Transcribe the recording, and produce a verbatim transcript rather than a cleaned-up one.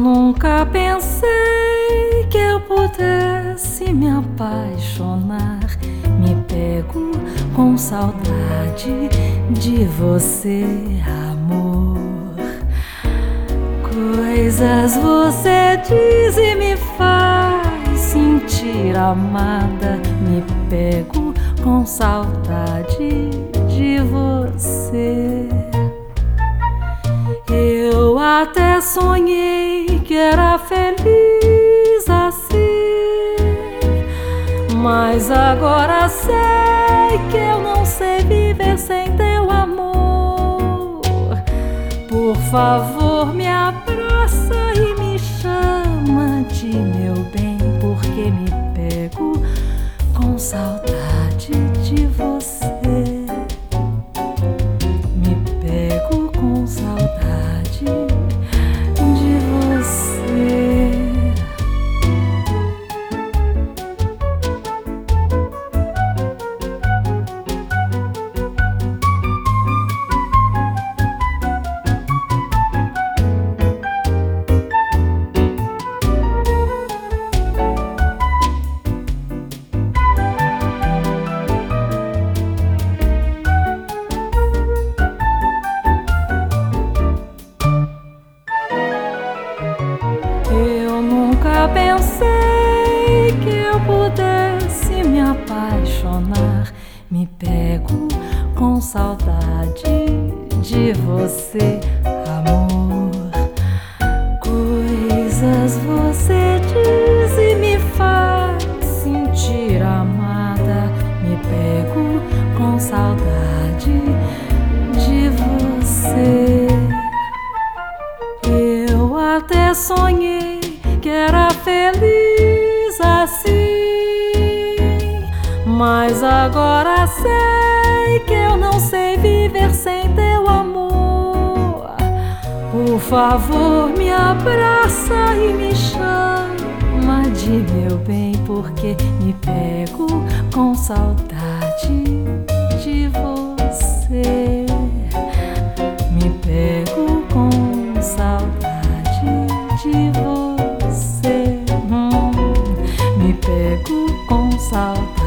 nunca pensei que eu pudesse me apaixonar. Me pego com saudade de você, amor. Coisas você diz e me faz sentir amada. Me pego com saudade de você. Eu até sonhei que era feliz assim, mas agora sei que eu não sei viver sem teu amor. Por favor, me abraça e me chama de meu bem, porque me pego com saudade de você. Me pego com saudade de você. Eu nunca pensei que eu pudesse me apaixonar. Me pego com saudade de você, amor. Coisas você diz e me faz sentir amada. Me pego com saudade de você. Eu até sonhei que era feliz assim, mas agora sei que eu não sei viver sem teu amor. Por favor, me abraça e me chama de meu bem, porque me pego com saudade de você. Me pego com saudade de você. hum, Me pego com saudade